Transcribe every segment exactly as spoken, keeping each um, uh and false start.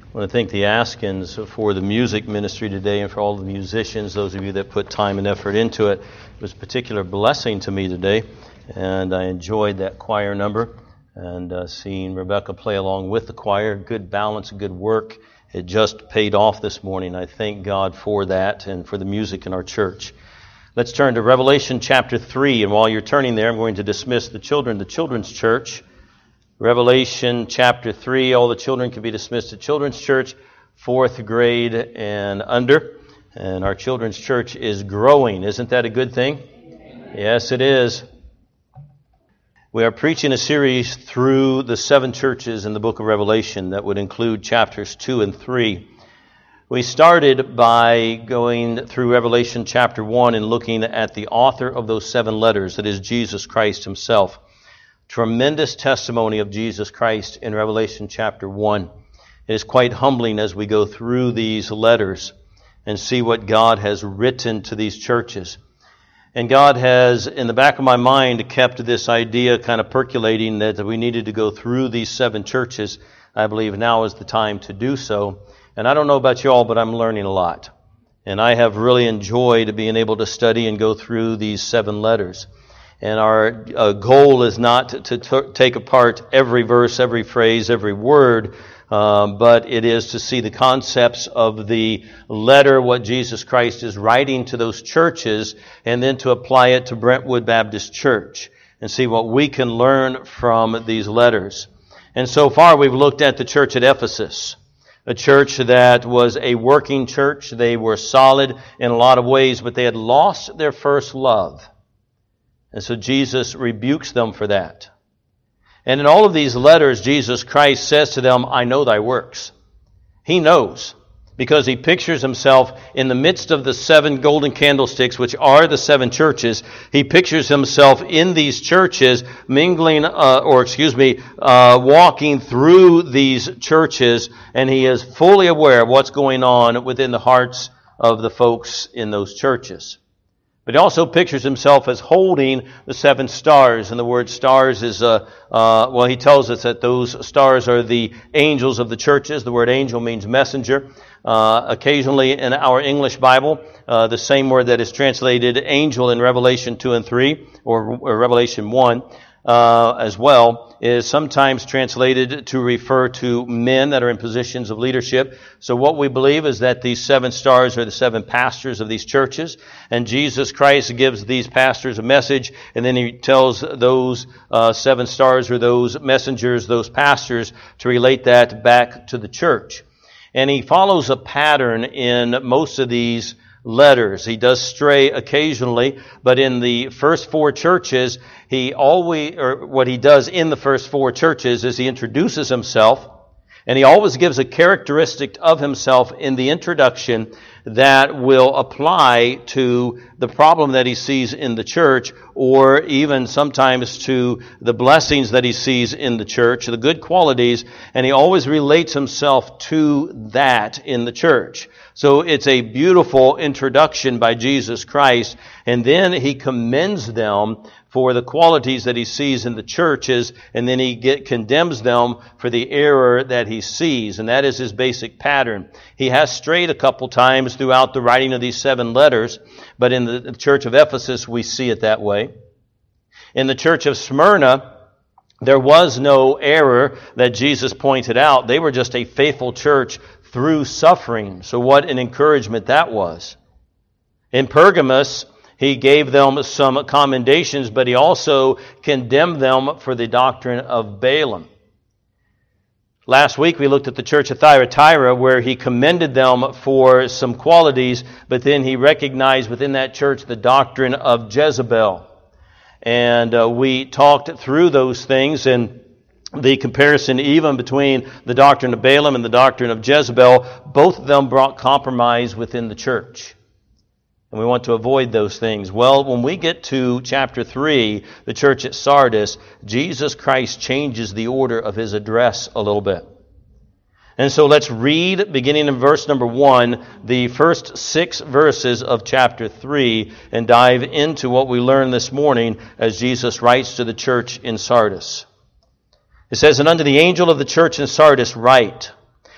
I want to thank the Askins for the music ministry today and for all the musicians, those of you that put time and effort into it. It was a particular blessing to me today, and I enjoyed that choir number and uh, seeing Rebecca play along with the choir. Good balance, good work. It just paid off this morning. I thank God for that and for the music in our church. Let's turn to Revelation chapter three, and while you're turning there, I'm going to dismiss the children, the children's church. Revelation chapter three, all the children can be dismissed to children's church, fourth grade and under. And our children's church is growing. Isn't that a good thing? Yes, it is. We are preaching a series through the seven churches in the book of Revelation that would include chapters two and three. We started by going through Revelation chapter one and looking at the author of those seven letters, that is Jesus Christ himself. Tremendous testimony of Jesus Christ in Revelation chapter one. It is quite humbling as we go through these letters and see what God has written to these churches. And God has, in the back of my mind, kept this idea kind of percolating that we needed to go through these seven churches. I believe now is the time to do so. And I don't know about you all, but I'm learning a lot. And I have really enjoyed being able to study and go through these seven letters. And our uh, goal is not to, to t- take apart every verse, every phrase, every word, um, but it is to see the concepts of the letter, what Jesus Christ is writing to those churches, and then to apply it to Brentwood Baptist Church and see what we can learn from these letters. And so far we've looked at the church at Ephesus, a church that was a working church. They were solid in a lot of ways, but they had lost their first love. And so Jesus rebukes them for that. And in all of these letters, Jesus Christ says to them, I know thy works. He knows, because he pictures himself in the midst of the seven golden candlesticks, which are the seven churches. He pictures himself in these churches, mingling, uh, or excuse me, uh, walking through these churches, and he is fully aware of what's going on within the hearts of the folks in those churches. But he also pictures himself as holding the seven stars. And the word stars is, uh, uh, well, he tells us that those stars are the angels of the churches. The word angel means messenger. Uh, occasionally in our English Bible, uh, the same word that is translated angel in Revelation two and three, or, or Revelation one, uh, as well, is sometimes translated to refer to men that are in positions of leadership. So what we believe is that these seven stars are the seven pastors of these churches, and Jesus Christ gives these pastors a message, and then he tells those uh, seven stars or those messengers, those pastors, to relate that back to the church. And he follows a pattern in most of these letters. He does stray occasionally, but in the first four churches, he always, or what he does in the first four churches is he introduces himself, and he always gives a characteristic of himself in the introduction that will apply to the problem that he sees in the church, or even sometimes to the blessings that he sees in the church, the good qualities, and he always relates himself to that in the church. So it's a beautiful introduction by Jesus Christ, and then he commends them for the qualities that he sees in the churches, and then he get, condemns them for the error that he sees, and that is his basic pattern. He has strayed a couple times throughout the writing of these seven letters, but in the church of Ephesus we see it that way. In the church of Smyrna, there was no error that Jesus pointed out. They were just a faithful church through suffering. So what an encouragement that was. In Pergamos, he gave them some commendations, but he also condemned them for the doctrine of Balaam. Last week we looked at the church of Thyatira, where he commended them for some qualities, but then he recognized within that church the doctrine of Jezebel. And uh, we talked through those things, and the comparison even between the doctrine of Balaam and the doctrine of Jezebel, both of them brought compromise within the church. And we want to avoid those things. Well, when we get to chapter three, the church at Sardis, Jesus Christ changes the order of his address a little bit. And so let's read, beginning in verse number one, the first six verses of chapter three, and dive into what we learned this morning as Jesus writes to the church in Sardis. It says, "And unto the angel of the church in Sardis write,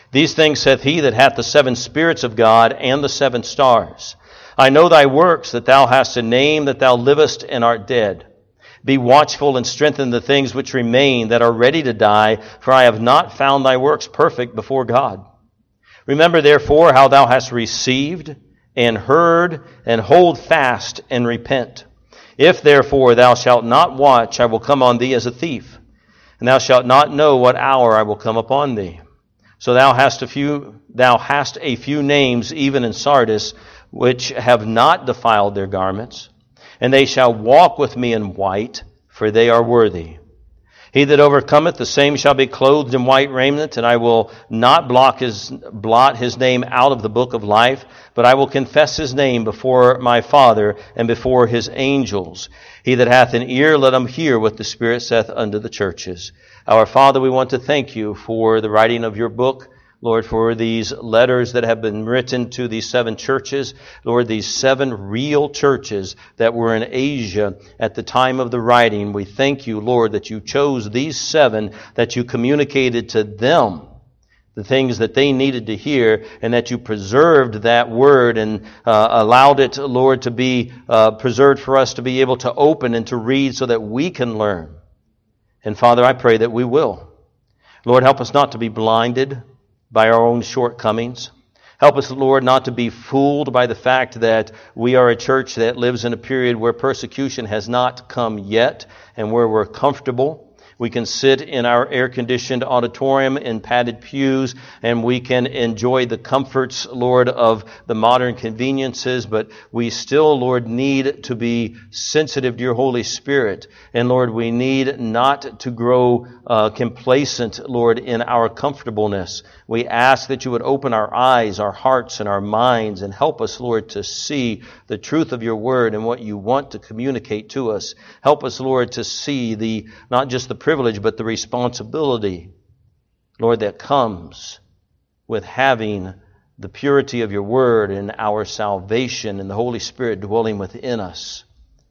These things saith he that hath the seven spirits of God and the seven stars. I know thy works, that thou hast a name, that thou livest and art dead. Be watchful and strengthen the things which remain that are ready to die, for I have not found thy works perfect before God. Remember therefore how thou hast received and heard, and hold fast and repent. If therefore thou shalt not watch, I will come on thee as a thief, and thou shalt not know what hour I will come upon thee. So thou hast a few, thou hast a few names even in Sardis, which have not defiled their garments, and they shall walk with me in white, for they are worthy. He that overcometh, the same shall be clothed in white raiment, and I will not block his, blot his name out of the book of life, but I will confess his name before my Father and before his angels. He that hath an ear, let him hear what the Spirit saith unto the churches. Our Father, we want to thank you for the writing of your book. Lord, for these letters that have been written to these seven churches. Lord, these seven real churches that were in Asia at the time of the writing. We thank you, Lord, that you chose these seven, that you communicated to them the things that they needed to hear, and that you preserved that word and uh, allowed it, Lord, to be uh, preserved for us to be able to open and to read so that we can learn. And Father, I pray that we will. Lord, help us not to be blinded by our own shortcomings. Help us, Lord, not to be fooled by the fact that we are a church that lives in a period where persecution has not come yet and where we're comfortable. We can sit in our air-conditioned auditorium in padded pews, and we can enjoy the comforts, Lord, of the modern conveniences, but we still, Lord, need to be sensitive to your Holy Spirit. And, Lord, we need not to grow uh, complacent, Lord, in our comfortableness. We ask that you would open our eyes, our hearts, and our minds, and help us, Lord, to see the truth of your word and what you want to communicate to us. Help us, Lord, to see the not just the privilege, but the responsibility, Lord, that comes with having the purity of your word and our salvation and the Holy Spirit dwelling within us.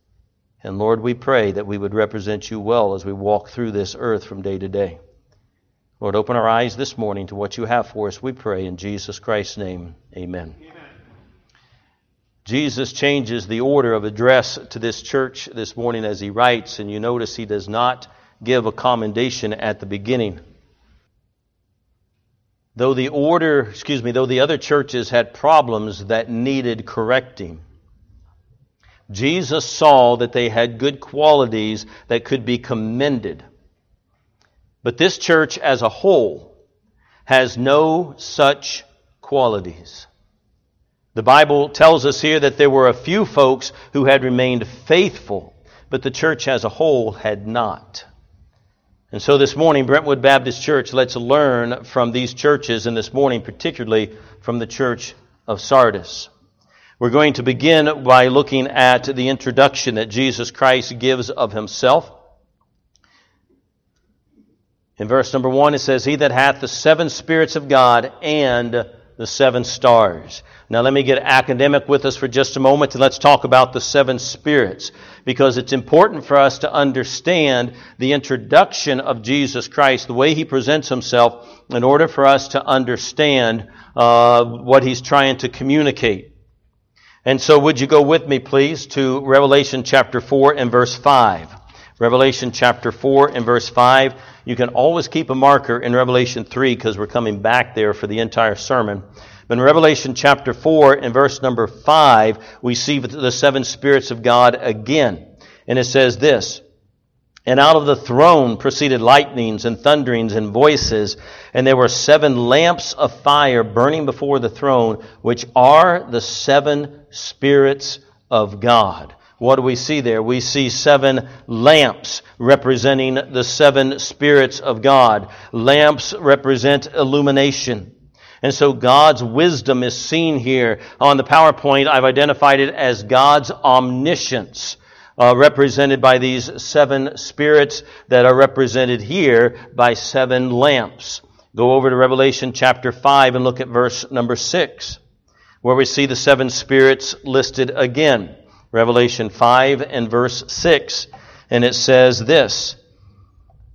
And Lord, we pray that we would represent you well as we walk through this earth from day to day. Lord, open our eyes this morning to what you have for us, we pray in Jesus Christ's name. Amen. Amen. Jesus changes the order of address to this church this morning as he writes, and you notice he does not give a commendation at the beginning. Though the order, excuse me, though the other churches had problems that needed correcting, Jesus saw that they had good qualities that could be commended. But this church as a whole has no such qualities. The Bible tells us here that there were a few folks who had remained faithful, but the church as a whole had not. And so this morning, Brentwood Baptist Church, let's learn from these churches, and this morning particularly from the church of Sardis. We're going to begin by looking at the introduction that Jesus Christ gives of himself. In verse number one, it says, He that hath the seven spirits of God and the seven stars. Now let me get academic with us for just a moment, and let's talk about the seven spirits, because it's important for us to understand the introduction of Jesus Christ, the way he presents himself, in order for us to understand uh, what he's trying to communicate. And so would you go with me, please, to Revelation chapter four and verse five. Revelation chapter four and verse five. You can always keep a marker in Revelation three because we're coming back there for the entire sermon. But in Revelation chapter four and verse number five, we see the seven spirits of God again. And it says this, And out of the throne proceeded lightnings and thunderings and voices, and there were seven lamps of fire burning before the throne, which are the seven spirits of God. What do we see there? We see seven lamps representing the seven spirits of God. Lamps represent illumination. And so God's wisdom is seen here. On the PowerPoint, I've identified it as God's omniscience, uh, represented by these seven spirits that are represented here by seven lamps. Go over to Revelation chapter five and look at verse number six, where we see the seven spirits listed again. Revelation five and verse six, and it says this,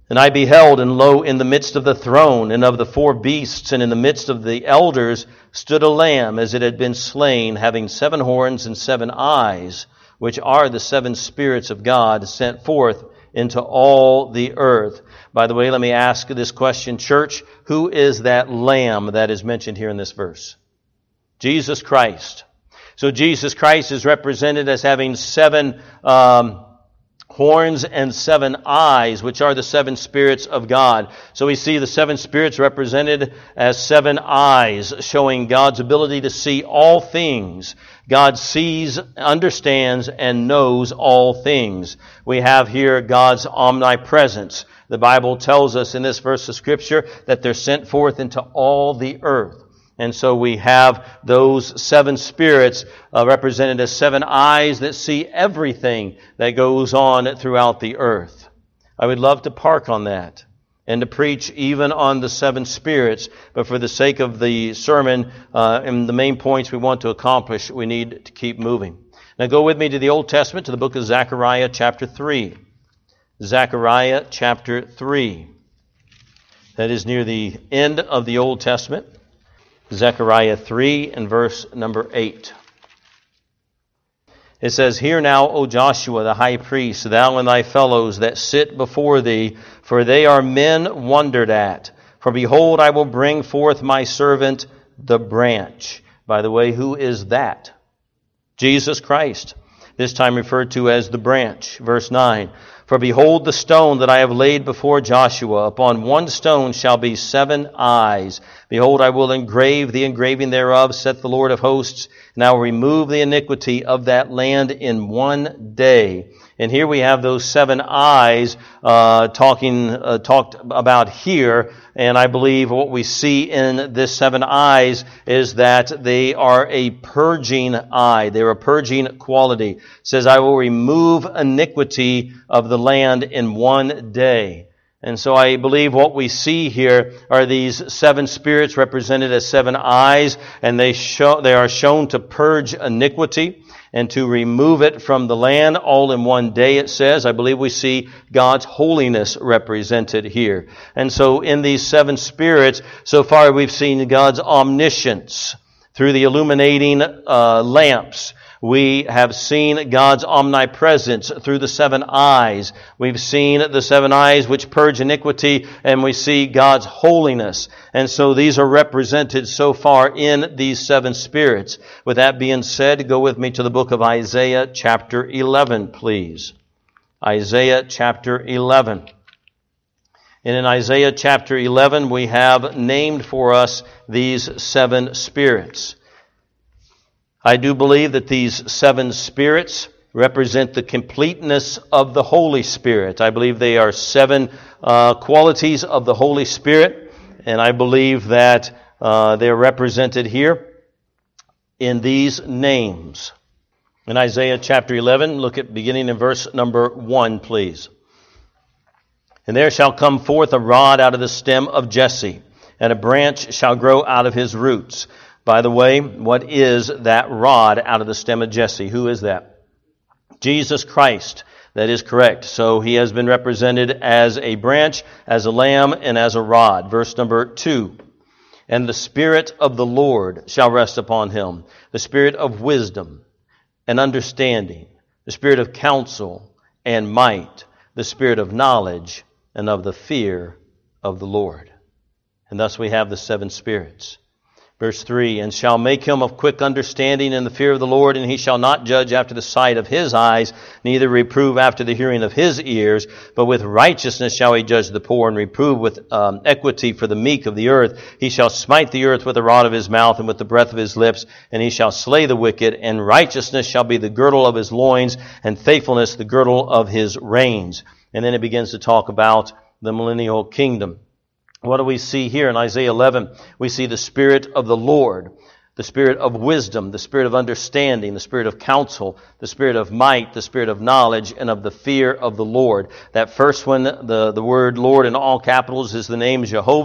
And I beheld, and lo, in the midst of the throne and of the four beasts, and in the midst of the elders, stood a lamb as it had been slain, having seven horns and seven eyes, which are the seven spirits of God sent forth into all the earth. By the way, let me ask this question, church. Who is that lamb that is mentioned here in this verse? Jesus Christ. So Jesus Christ is represented as having seven um, horns and seven eyes, which are the seven spirits of God. So we see the seven spirits represented as seven eyes, showing God's ability to see all things. God sees, understands, and knows all things. We have here God's omnipresence. The Bible tells us in this verse of Scripture that they're sent forth into all the earth. And so we have those seven spirits uh, represented as seven eyes that see everything that goes on throughout the earth. I would love to park on that and to preach even on the seven spirits, but for the sake of the sermon uh, and the main points we want to accomplish, we need to keep moving. Now go with me to the Old Testament, to the book of Zechariah chapter three. Zechariah chapter three. That is near the end of the Old Testament. Zechariah three and verse number eight. It says, Hear now, O Joshua the high priest, thou and thy fellows that sit before thee, for they are men wondered at. For behold, I will bring forth my servant, the branch. By the way, who is that? Jesus Christ. This time referred to as the branch. Verse nine. For behold, the stone that I have laid before Joshua, upon one stone shall be seven eyes. Behold, I will engrave the engraving thereof, saith the Lord of hosts, and I will remove the iniquity of that land in one day. And here we have those seven eyes uh, talking uh, talked about here. And I believe what we see in this seven eyes is that they are a purging eye. They're a purging quality. It says, I will remove iniquity of the land in one day. And so I believe what we see here are these seven spirits represented as seven eyes, and they show they are shown to purge iniquity and to remove it from the land all in one day, it says. I believe we see God's holiness represented here. And so in these seven spirits, so far we've seen God's omniscience through the illuminating uh, lamps. We have seen God's omnipresence through the seven eyes. We've seen the seven eyes which purge iniquity, and we see God's holiness. And so these are represented so far in these seven spirits. With that being said, go with me to the book of Isaiah chapter eleven, please. Isaiah chapter eleven. And in Isaiah chapter eleven, we have named for us these seven spirits. I do believe that these seven spirits represent the completeness of the Holy Spirit. I believe they are seven uh, qualities of the Holy Spirit, and I believe that uh, they are represented here in these names. In Isaiah chapter eleven, look at beginning in verse number one, please. And there shall come forth a rod out of the stem of Jesse, and a branch shall grow out of his roots. By the way, what is that rod out of the stem of Jesse? Who is that? Jesus Christ. That is correct. So he has been represented as a branch, as a lamb, and as a rod. Verse number two. And the Spirit of the Lord shall rest upon him, the Spirit of wisdom and understanding, the Spirit of counsel and might, the Spirit of knowledge and of the fear of the Lord. And thus we have the seven spirits. Verse three, and shall make him of quick understanding in the fear of the Lord, and he shall not judge after the sight of his eyes, neither reprove after the hearing of his ears, but with righteousness shall he judge the poor, and reprove with um, equity for the meek of the earth. He shall smite the earth with the rod of his mouth, and with the breath of his lips, and he shall slay the wicked, and righteousness shall be the girdle of his loins, and faithfulness the girdle of his reins. And then it begins to talk about the millennial kingdom. What do we see here in Isaiah eleven? We see the Spirit of the Lord, the Spirit of wisdom, the Spirit of understanding, the Spirit of counsel, the Spirit of might, the Spirit of knowledge, and of the fear of the Lord. That first one, the, the word Lord in all capitals, is the name Jehovah.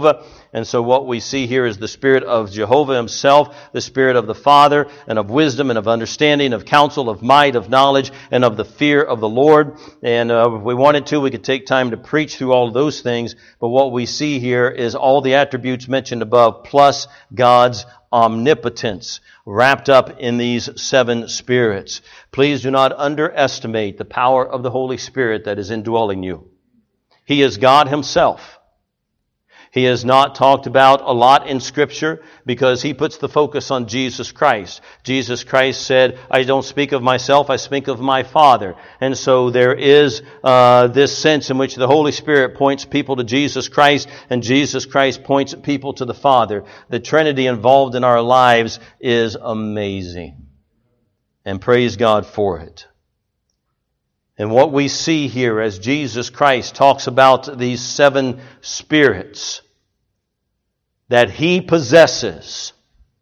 And so what we see here is the Spirit of Jehovah Himself, the Spirit of the Father, and of wisdom, and of understanding, of counsel, of might, of knowledge, and of the fear of the Lord. And uh, if we wanted to, we could take time to preach through all of those things. But what we see here is all the attributes mentioned above, plus God's omnipotence, wrapped up in these seven spirits. Please do not underestimate the power of the Holy Spirit that is indwelling you. He is God Himself. He is not talked about a lot in Scripture because He puts the focus on Jesus Christ. Jesus Christ said, I don't speak of myself, I speak of my Father. And so there is uh, this sense in which the Holy Spirit points people to Jesus Christ, and Jesus Christ points people to the Father. The Trinity involved in our lives is amazing. And praise God for it. And what we see here as Jesus Christ talks about these seven spirits that He possesses,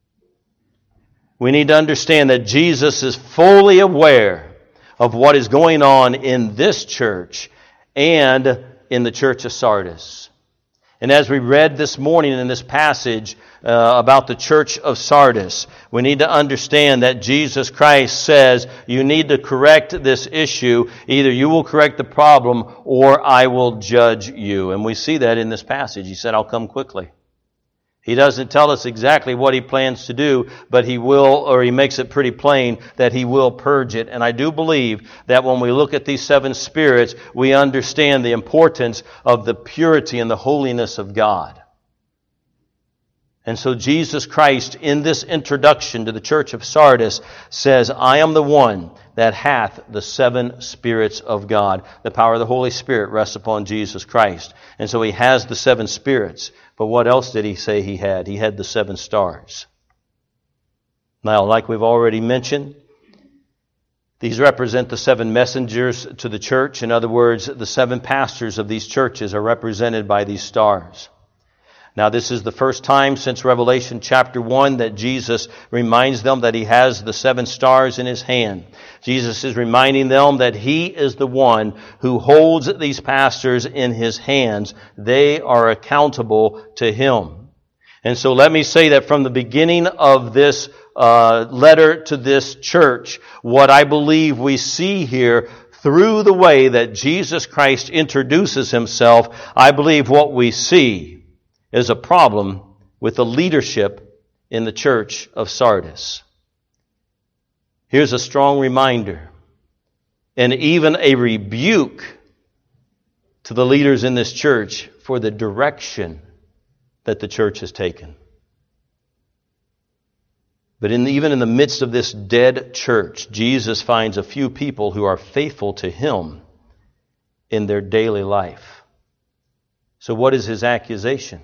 we need to understand that Jesus is fully aware of what is going on in this church and in the church of Sardis. And as we read this morning in this passage uh, about the church of Sardis, we need to understand that Jesus Christ says, you need to correct this issue. Either you will correct the problem or I will judge you. And we see that in this passage. He said, I'll come quickly. He doesn't tell us exactly what He plans to do, but He will, or He makes it pretty plain that He will purge it. And I do believe that when we look at these seven spirits, we understand the importance of the purity and the holiness of God. And so Jesus Christ, in this introduction to the church of Sardis, says, I am the one that hath the seven spirits of God. The power of the Holy Spirit rests upon Jesus Christ. And so He has the seven spirits. But what else did He say He had? He had the seven stars. Now, like we've already mentioned, these represent the seven messengers to the church. In other words, the seven pastors of these churches are represented by these stars. Now, this is the first time since Revelation chapter one that Jesus reminds them that He has the seven stars in His hand. Jesus is reminding them that He is the one who holds these pastors in His hands. They are accountable to Him. And so let me say that from the beginning of this uh, letter to this church, what I believe we see here through the way that Jesus Christ introduces Himself, I believe what we see is a problem with the leadership in the church of Sardis. Here's a strong reminder and even a rebuke to the leaders in this church for the direction that the church has taken. But in, even in the midst of this dead church, Jesus finds a few people who are faithful to Him in their daily life. So what is His accusation?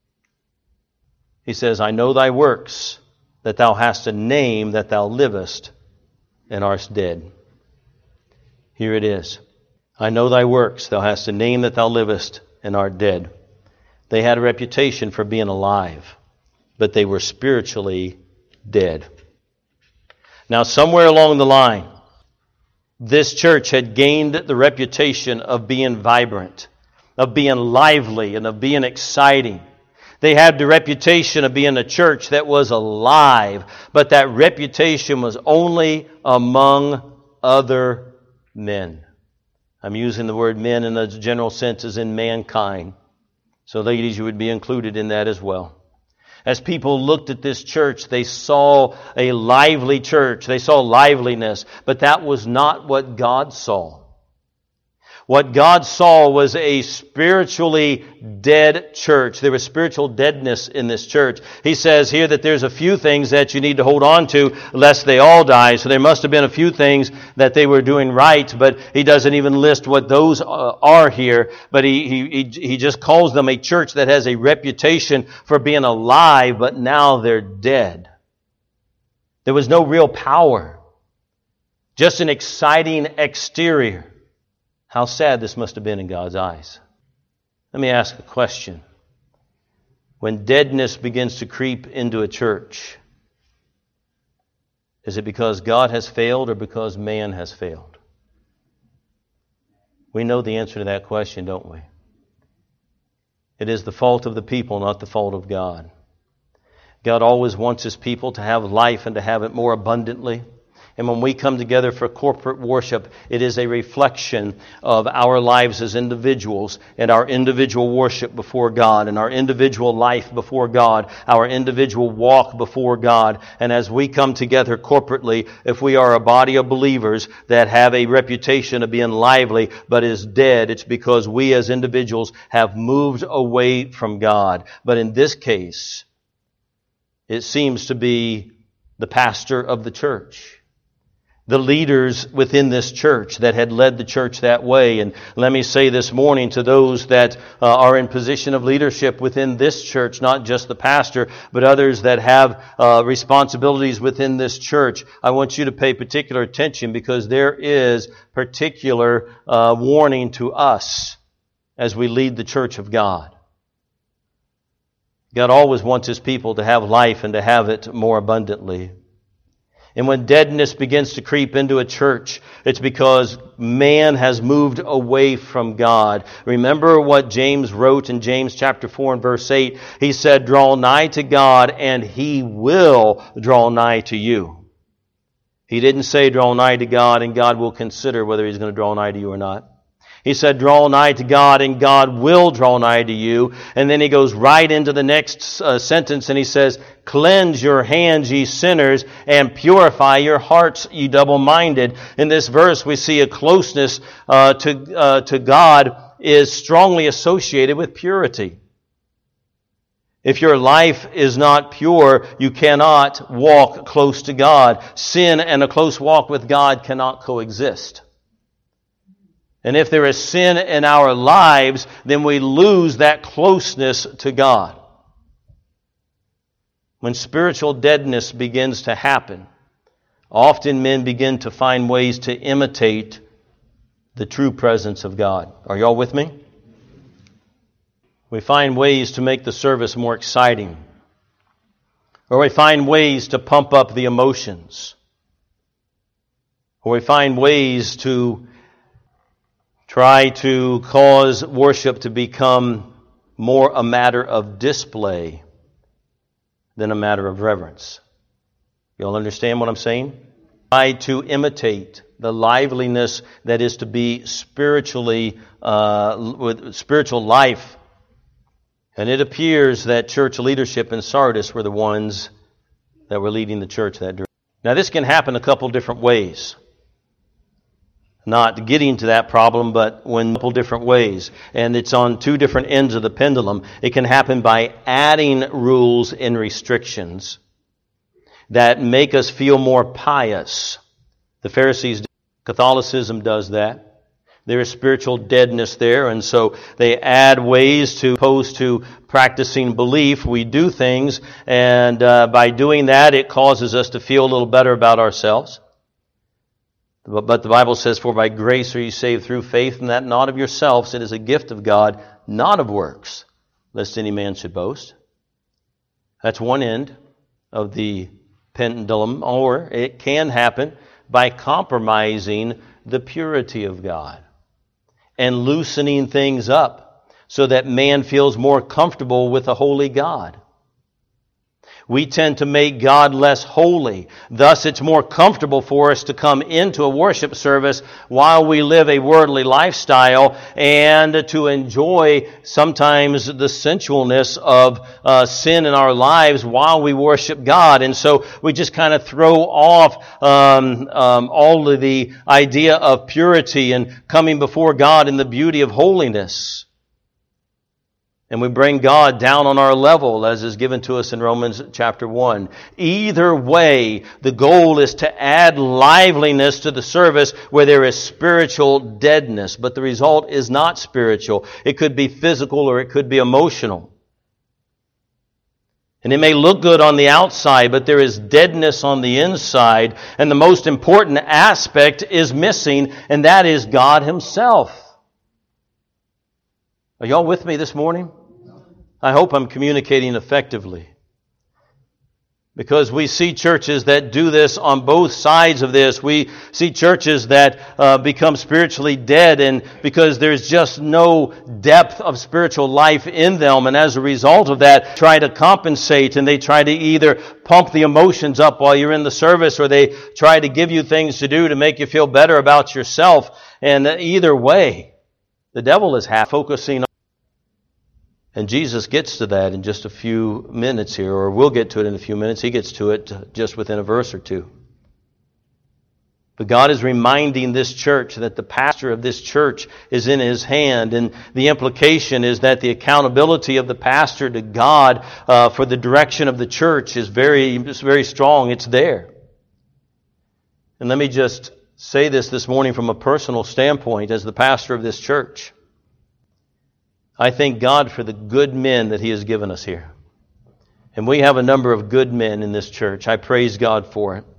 He says, I know thy works, that thou hast a name, that thou livest, and art dead. Here it is. I know thy works, thou hast a name, that thou livest, and art dead. They had a reputation for being alive, but they were spiritually dead. Now, somewhere along the line, this church had gained the reputation of being vibrant, of being lively, and of being exciting. They had the reputation of being a church that was alive, but that reputation was only among other men. I'm using the word men in the general sense as in mankind. So ladies, you would be included in that as well. As people looked at this church, they saw a lively church. They saw liveliness, but that was not what God saw. What God saw was a spiritually dead church. There was spiritual deadness in this church. He says here that there's a few things that you need to hold on to lest they all die. So there must have been a few things that they were doing right, but he doesn't even list what those are here. But he, he, he just calls them a church that has a reputation for being alive, but now they're dead. There was no real power. Just an exciting exterior. How sad this must have been in God's eyes. Let me ask a question. When deadness begins to creep into a church, is it because God has failed or because man has failed? We know the answer to that question, don't we? It is the fault of the people, not the fault of God. God always wants His people to have life and to have it more abundantly. And when we come together for corporate worship, it is a reflection of our lives as individuals and our individual worship before God and our individual life before God, our individual walk before God. And as we come together corporately, if we are a body of believers that have a reputation of being lively but is dead, it's because we as individuals have moved away from God. But in this case, it seems to be the pastor of the church, the leaders within this church that had led the church that way. And let me say this morning to those that uh, are in position of leadership within this church, not just the pastor, but others that have uh, responsibilities within this church, I want you to pay particular attention, because there is particular uh, warning to us as we lead the church of God. God always wants His people to have life and to have it more abundantly. And when deadness begins to creep into a church, it's because man has moved away from God. Remember what James wrote in James chapter four and verse eight. He said, "Draw nigh to God, and He will draw nigh to you." He didn't say draw nigh to God and God will consider whether He's going to draw nigh to you or not. He said, draw nigh to God, and God will draw nigh to you. And then he goes right into the next uh, sentence, and he says, cleanse your hands, ye sinners, and purify your hearts, ye double-minded. In this verse, we see a closeness uh, to, uh, to God is strongly associated with purity. If your life is not pure, you cannot walk close to God. Sin and a close walk with God cannot coexist. And if there is sin in our lives, then we lose that closeness to God. When spiritual deadness begins to happen, often men begin to find ways to imitate the true presence of God. Are y'all with me? We find ways to make the service more exciting. Or we find ways to pump up the emotions. Or we find ways to try to cause worship to become more a matter of display than a matter of reverence. You all understand what I'm saying? Try to imitate the liveliness that is to be spiritually, uh, with spiritual life. And it appears that church leadership in Sardis were the ones that were leading the church that direction. Now this can happen a couple different ways. Not getting to that problem, but in a couple different ways. And it's on two different ends of the pendulum. It can happen by adding rules and restrictions that make us feel more pious. The Pharisees, Catholicism does that. There is spiritual deadness there, and so they add ways to opposed to practicing belief. We do things, and uh, by doing that, it causes us to feel a little better about ourselves. But the Bible says, for by grace are you saved through faith, and that not of yourselves, it is a gift of God, not of works, lest any man should boast. That's one end of the pendulum, or it can happen by compromising the purity of God and loosening things up so that man feels more comfortable with a holy God. We tend to make God less holy. Thus, it's more comfortable for us to come into a worship service while we live a worldly lifestyle and to enjoy sometimes the sensualness of uh, sin in our lives while we worship God. And so we just kind of throw off um, um, all of the idea of purity and coming before God in the beauty of holiness. And we bring God down on our level, as is given to us in Romans chapter one. Either way, the goal is to add liveliness to the service where there is spiritual deadness. But the result is not spiritual. It could be physical or it could be emotional. And it may look good on the outside, but there is deadness on the inside. And the most important aspect is missing, and that is God Himself. Are y'all with me this morning? I hope I'm communicating effectively. Because we see churches that do this on both sides of this. We see churches that uh, become spiritually dead, and because there's just no depth of spiritual life in them, and as a result of that, try to compensate, and they try to either pump the emotions up while you're in the service, or they try to give you things to do to make you feel better about yourself. And either way, the devil is half focusing on. And Jesus gets to that in just a few minutes here, or we'll get to it in a few minutes. He gets to it just within a verse or two. But God is reminding this church that the pastor of this church is in His hand, and the implication is that the accountability of the pastor to God uh, for the direction of the church is very, is very strong. It's there. And let me just say this this morning from a personal standpoint as the pastor of this church. I thank God for the good men that He has given us here. And we have a number of good men in this church. I praise God for it.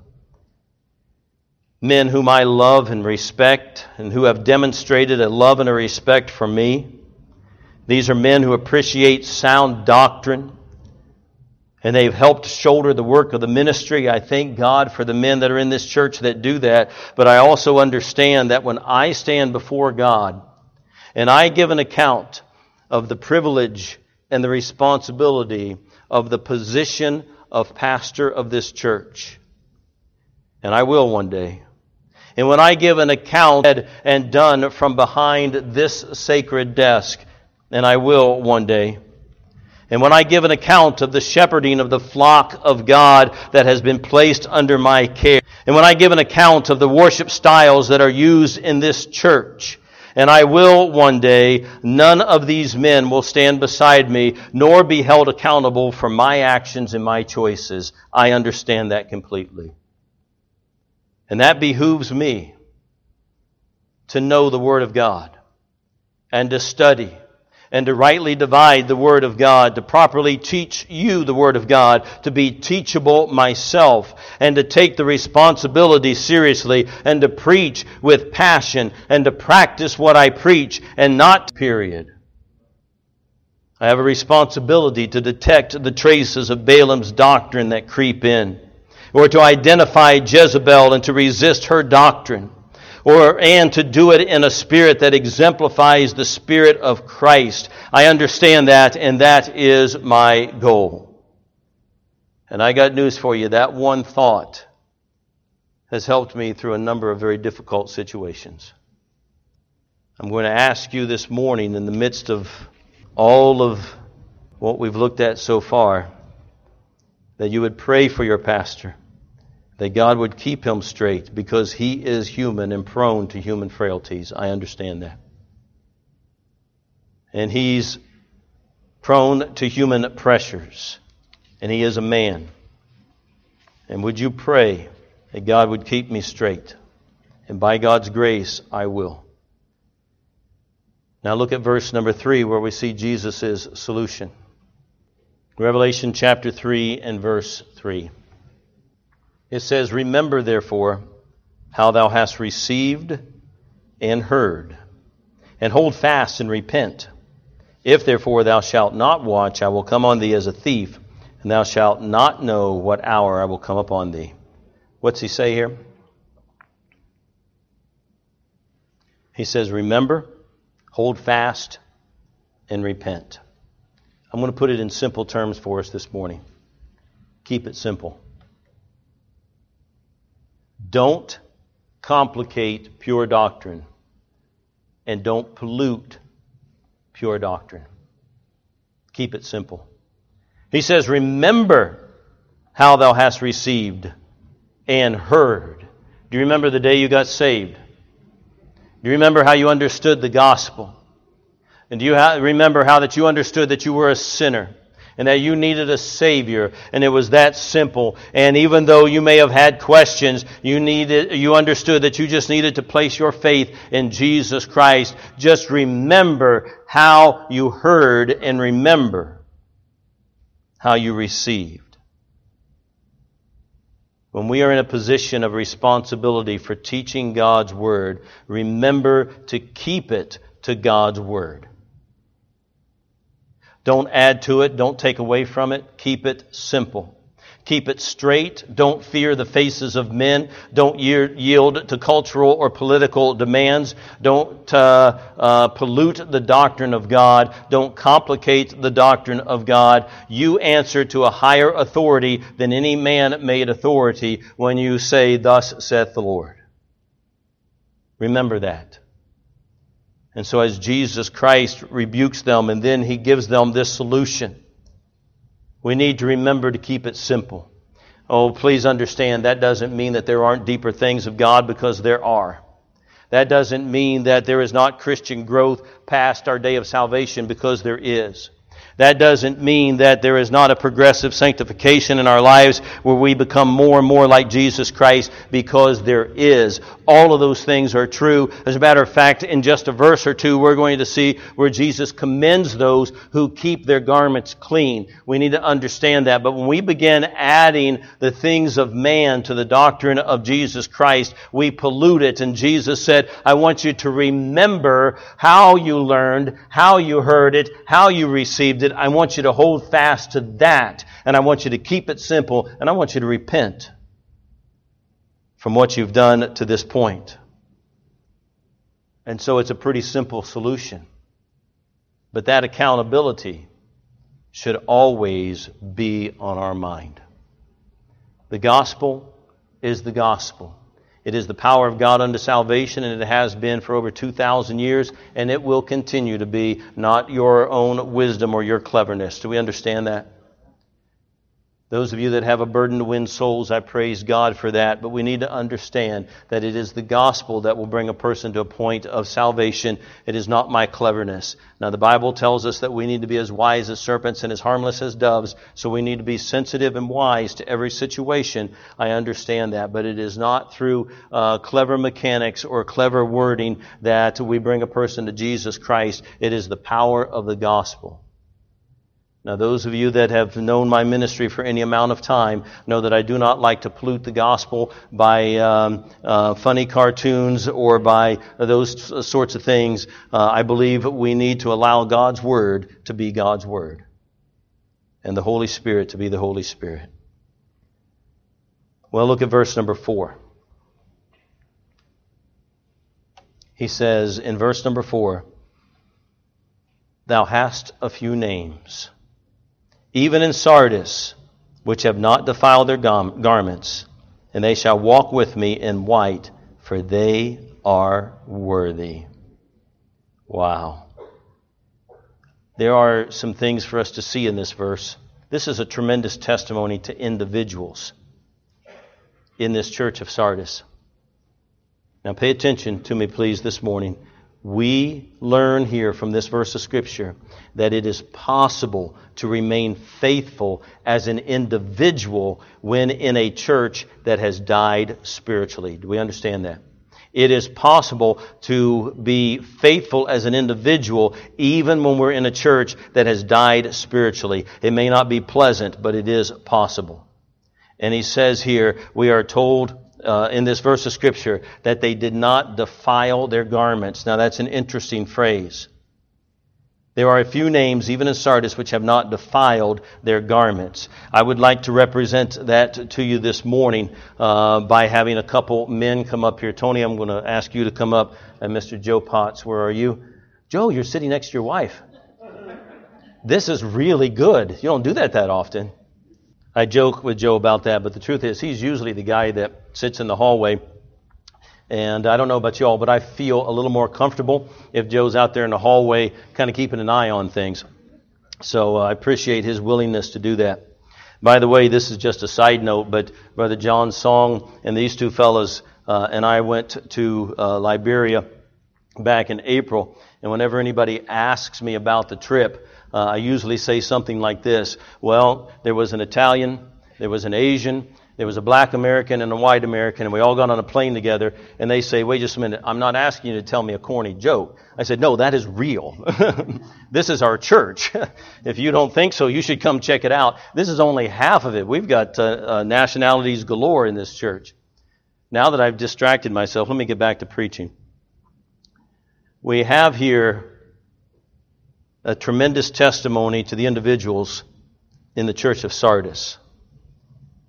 Men whom I love and respect, and who have demonstrated a love and a respect for me. These are men who appreciate sound doctrine, and they've helped shoulder the work of the ministry. I thank God for the men that are in this church that do that. But I also understand that when I stand before God and I give an account of the privilege and the responsibility of the position of pastor of this church. And I will one day. And when I give an account and done from behind this sacred desk, and I will one day. And when I give an account of the shepherding of the flock of God that has been placed under my care. And when I give an account of the worship styles that are used in this church. And I will one day, none of these men will stand beside me, nor be held accountable for my actions and my choices. I understand that completely. And that behooves me to know the Word of God and to study and to rightly divide the Word of God, to properly teach you the Word of God, to be teachable myself, and to take the responsibility seriously, and to preach with passion, and to practice what I preach, and not period. I have a responsibility to detect the traces of Balaam's doctrine that creep in, or to identify Jezebel and to resist her doctrine. Or and to do it in a spirit that exemplifies the Spirit of Christ. I understand that, and that is my goal. And I got news for you. That one thought has helped me through a number of very difficult situations. I'm going to ask you this morning, in the midst of all of what we've looked at so far, that you would pray for your pastor. That God would keep him straight, because he is human and prone to human frailties. I understand that. And he's prone to human pressures. And he is a man. And would you pray that God would keep me straight? And by God's grace, I will. Now look at verse number three, where we see Jesus' solution. Revelation chapter three and verse three. It says, "Remember therefore how thou hast received and heard, and hold fast and repent. If therefore thou shalt not watch, I will come on thee as a thief, and thou shalt not know what hour I will come upon thee." What's he say here? He says, remember, hold fast, and repent. I'm going to put it in simple terms for us this morning. Keep it simple. Don't complicate pure doctrine, and don't pollute pure doctrine. Keep it simple. He says, remember how thou hast received and heard. Do you remember the day you got saved? Do you remember how you understood the gospel? And do you ha- remember how that you understood that you were a sinner? And that you needed a Savior, and it was that simple. And even though you may have had questions, you needed, you understood that you just needed to place your faith in Jesus Christ. Just remember how you heard, and remember how you received. When we are in a position of responsibility for teaching God's Word, remember to keep it to God's Word. Don't add to it. Don't take away from it. Keep it simple. Keep it straight. Don't fear the faces of men. Don't yield to cultural or political demands. Don't uh, uh, pollute the doctrine of God. Don't complicate the doctrine of God. You answer to a higher authority than any man-made authority when you say, "Thus saith the Lord." Remember that. And so as Jesus Christ rebukes them and then He gives them this solution, we need to remember to keep it simple. Oh, please understand, that doesn't mean that there aren't deeper things of God, because there are. That doesn't mean that there is not Christian growth past our day of salvation, because there is. That doesn't mean that there is not a progressive sanctification in our lives where we become more and more like Jesus Christ, because there is. All of those things are true. As a matter of fact, in just a verse or two, we're going to see where Jesus commends those who keep their garments clean. We need to understand that. But when we begin adding the things of man to the doctrine of Jesus Christ, we pollute it. And Jesus said, I want you to remember how you learned, how you heard it, how you received it. I want you to hold fast to that. And I want you to keep it simple. And I want you to repent from what you've done to this point. And so it's a pretty simple solution. But that accountability should always be on our mind. The gospel is the gospel. It is the power of God unto salvation, and it has been for over two thousand years, and it will continue to be, not your own wisdom or your cleverness. Do we understand that? Those of you that have a burden to win souls, I praise God for that. But we need to understand that it is the gospel that will bring a person to a point of salvation. It is not my cleverness. Now, the Bible tells us that we need to be as wise as serpents and as harmless as doves. So we need to be sensitive and wise to every situation. I understand that. But it is not through uh, clever mechanics or clever wording that we bring a person to Jesus Christ. It is the power of the gospel. Now, those of you that have known my ministry for any amount of time know that I do not like to pollute the gospel by um, uh, funny cartoons or by those sorts of things. Uh, I believe we need to allow God's Word to be God's Word, and the Holy Spirit to be the Holy Spirit. Well, look at verse number four. He says in verse number four, "Thou hast a few names, even in Sardis, which have not defiled their garments, and they shall walk with me in white, for they are worthy." Wow. There are some things for us to see in this verse. This is a tremendous testimony to individuals in this church of Sardis. Now pay attention to me, please, this morning. We learn here from this verse of Scripture that it is possible to remain faithful as an individual when in a church that has died spiritually. Do we understand that? It is possible to be faithful as an individual even when we're in a church that has died spiritually. It may not be pleasant, but it is possible. And he says here, we are told Uh, in this verse of Scripture, that they did not defile their garments. Now that's an interesting phrase. There are a few names, even in Sardis, which have not defiled their garments. I would like to represent that to you this morning uh, by having a couple men come up here. Tony, I'm going to ask you to come up. And Mister Joe Potts, where are you? Joe, you're sitting next to your wife. This is really good. You don't do that that often. I joke with Joe about that, but the truth is he's usually the guy that sits in the hallway. And I don't know about y'all, but I feel a little more comfortable if Joe's out there in the hallway kind of keeping an eye on things. So uh, I appreciate his willingness to do that. By the way, this is just a side note, but Brother John Song and these two fellas uh, and I went to uh, Liberia back in April. And whenever anybody asks me about the trip, Uh, I usually say something like this. Well, there was an Italian, there was an Asian, there was a black American and a white American, and we all got on a plane together, and they say, wait just a minute, I'm not asking you to tell me a corny joke. I said, no, that is real. This is our church. If you don't think so, you should come check it out. This is only half of it. We've got uh, uh, nationalities galore in this church. Now that I've distracted myself, let me get back to preaching. We have here a tremendous testimony to the individuals in the church of Sardis.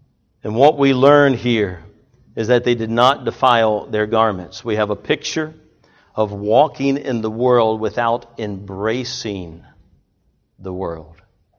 And what we learn here is that they did not defile their garments. We have a picture of walking in the world without embracing the world.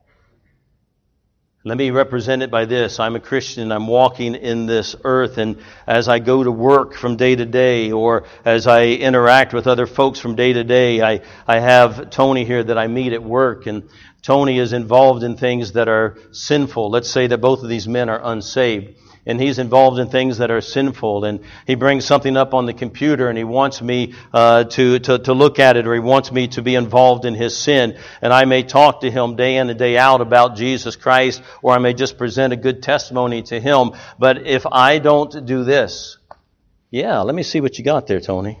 Let me represent it by this. I'm a Christian. I'm walking in this earth, and as I go to work from day to day, or as I interact with other folks from day to day, I, I have Tony here that I meet at work, and Tony is involved in things that are sinful. Let's say that both of these men are unsaved, and he's involved in things that are sinful, and he brings something up on the computer, and he wants me uh, to, to to look at it, or he wants me to be involved in his sin, and I may talk to him day in and day out about Jesus Christ, or I may just present a good testimony to him. But if I don't do this, yeah, let me see what you got there, Tony,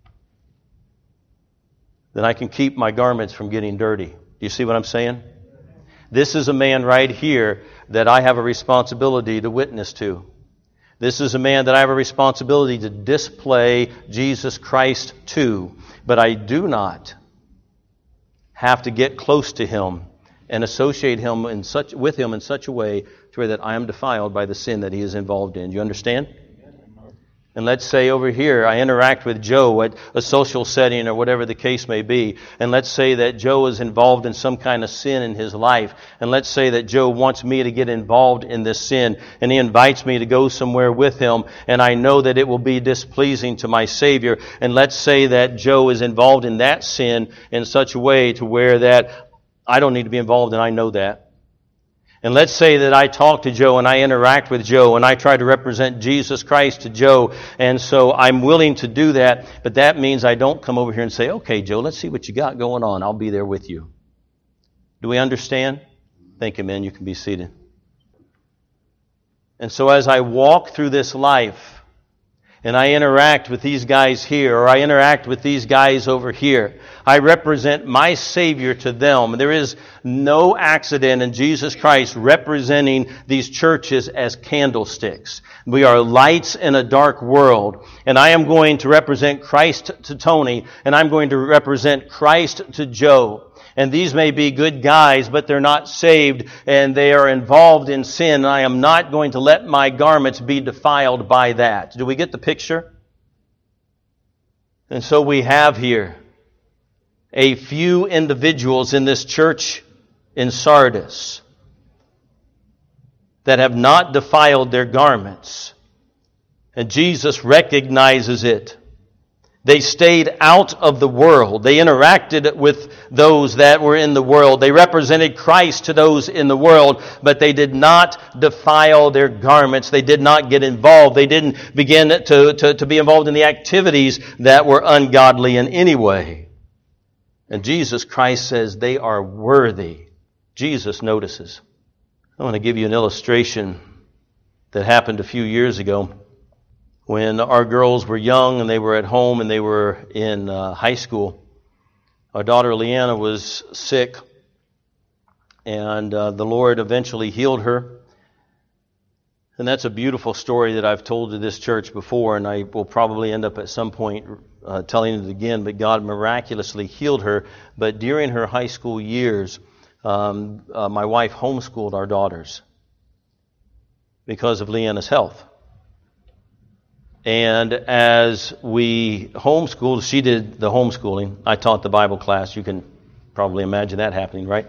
then I can keep my garments from getting dirty. Do you see what I'm saying? This is a man right here that I have a responsibility to witness to. This is a man that I have a responsibility to display Jesus Christ to. But I do not have to get close to him and associate him in such with him in such a way to where that I am defiled by the sin that he is involved in. Do you understand? And let's say over here I interact with Joe at a social setting or whatever the case may be. And let's say that Joe is involved in some kind of sin in his life. And let's say that Joe wants me to get involved in this sin. And he invites me to go somewhere with him. And I know that it will be displeasing to my Savior. And let's say that Joe is involved in that sin in such a way to where that I don't need to be involved, and I know that. And let's say that I talk to Joe and I interact with Joe and I try to represent Jesus Christ to Joe, and so I'm willing to do that, but that means I don't come over here and say, okay, Joe, let's see what you got going on. I'll be there with you. Do we understand? Thank you, man. You can be seated. And so as I walk through this life, and I interact with these guys here, or I interact with these guys over here, I represent my Savior to them. There is no accident in Jesus Christ representing these churches as candlesticks. We are lights in a dark world. And I am going to represent Christ to Tony, and I'm going to represent Christ to Joe. And these may be good guys, but they're not saved, and they are involved in sin. And I am not going to let my garments be defiled by that. Do we get the picture? And so we have here a few individuals in this church in Sardis that have not defiled their garments. And Jesus recognizes it. They stayed out of the world. They interacted with those that were in the world. They represented Christ to those in the world, but they did not defile their garments. They did not get involved. They didn't begin to, to, to be involved in the activities that were ungodly in any way. And Jesus Christ says they are worthy. Jesus notices. I want to give you an illustration that happened a few years ago. When our girls were young and they were at home and they were in uh, high school, our daughter Leanna was sick, and uh, the Lord eventually healed her. And that's a beautiful story that I've told to this church before, and I will probably end up at some point uh, telling it again, but God miraculously healed her. But during her high school years, um, uh, my wife homeschooled our daughters because of Leanna's health. And as we homeschooled, she did the homeschooling. I taught the Bible class. You can probably imagine that happening, right?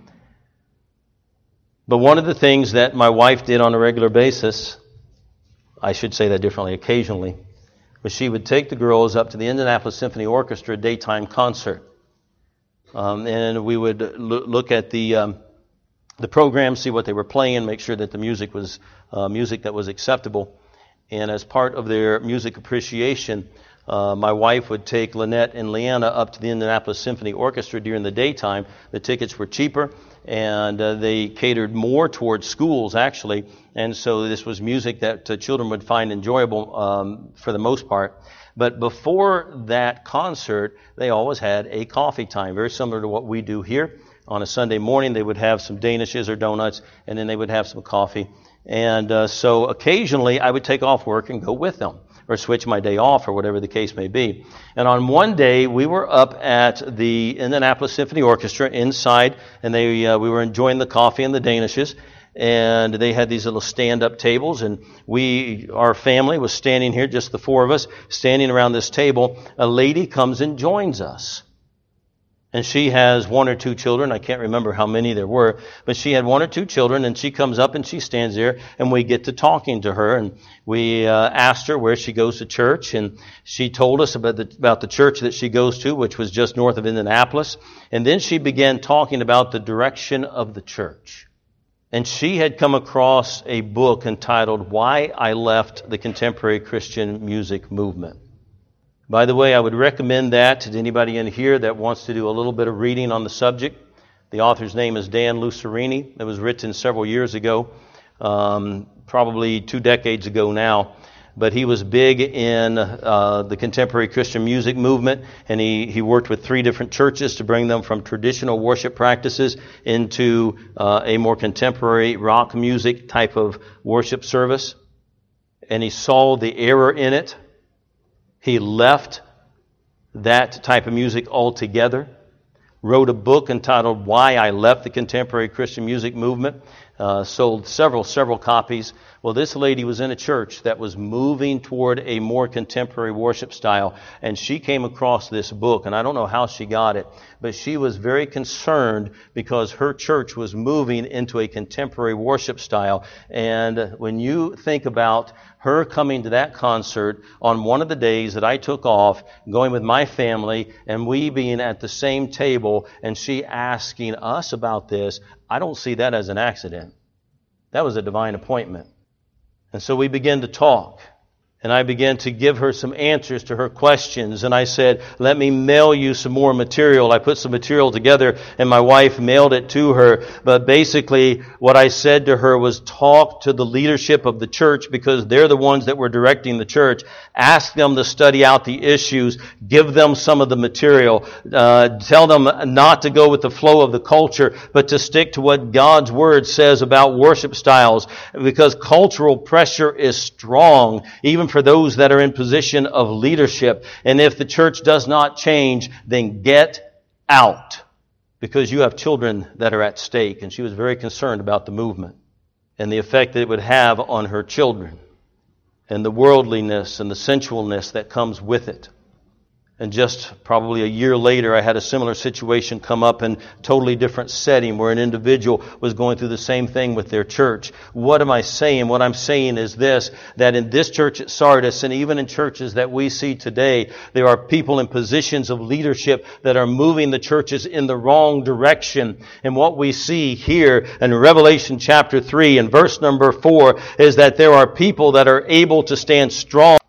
But one of the things that my wife did on a regular basis, I should say that differently, occasionally, was she would take the girls up to the Indianapolis Symphony Orchestra daytime concert. Um, and we would lo- look at the um, the program, see what they were playing, make sure that the music was uh, music that was acceptable. And as part of their music appreciation, uh, my wife would take Lynette and Leanna up to the Indianapolis Symphony Orchestra during the daytime. The tickets were cheaper, and uh, they catered more towards schools, actually. And so this was music that uh, children would find enjoyable um, for the most part. But before that concert, they always had a coffee time, very similar to what we do here. On a Sunday morning, they would have some danishes or donuts, and then they would have some coffee. And uh, so occasionally I would take off work and go with them, or switch my day off, or whatever the case may be. And on one day, we were up at the Indianapolis Symphony Orchestra inside, and they uh, we were enjoying the coffee and the danishes. and they had these little stand-up tables, and we, our family was standing here, just the four of us, standing around this table. A lady comes and joins us. And she has one or two children. I can't remember how many there were, but she had one or two children, and she comes up and she stands there, and we get to talking to her, and we uh, asked her where she goes to church, and she told us about the, about the church that she goes to, which was just north of Indianapolis, and then she began talking about the direction of the church. And she had come across a book entitled Why I Left the Contemporary Christian Music Movement. By the way, I would recommend that to anybody in here that wants to do a little bit of reading on the subject. The author's name is Dan Lucerini. It was written several years ago, um, probably two decades ago now. But he was big in uh, the contemporary Christian music movement, and he, he worked with three different churches to bring them from traditional worship practices into uh, a more contemporary rock music type of worship service. And he saw the error in it. He left that type of music altogether, wrote a book entitled Why I Left the Contemporary Christian Music Movement, uh, sold several, several copies. Well, this lady was in a church that was moving toward a more contemporary worship style, and she came across this book, and I don't know how she got it, but she was very concerned because her church was moving into a contemporary worship style. And when you think about her coming to that concert on one of the days that I took off, going with my family, and we being at the same table, and she asking us about this, I don't see that as an accident. That was a divine appointment. And so we began to talk. And I began to give her some answers to her questions. And I said, let me mail you some more material. I put some material together, and my wife mailed it to her. But basically, what I said to her was, talk to the leadership of the church, because they're the ones that were directing the church. Ask them to study out the issues. Give them some of the material. Uh, tell them not to go with the flow of the culture, but to stick to what God's Word says about worship styles. Because cultural pressure is strong, even for those that are in position of leadership. And if the church does not change, then get out, because you have children that are at stake. And she was very concerned about the movement and the effect that it would have on her children and the worldliness and the sensualness that comes with it. And just probably a year later, I had a similar situation come up in a totally different setting where an individual was going through the same thing with their church. What am I saying? What I'm saying is this, that in this church at Sardis, and even in churches that we see today, there are people in positions of leadership that are moving the churches in the wrong direction. And what we see here in Revelation chapter three and verse number four is that there are people that are able to stand strong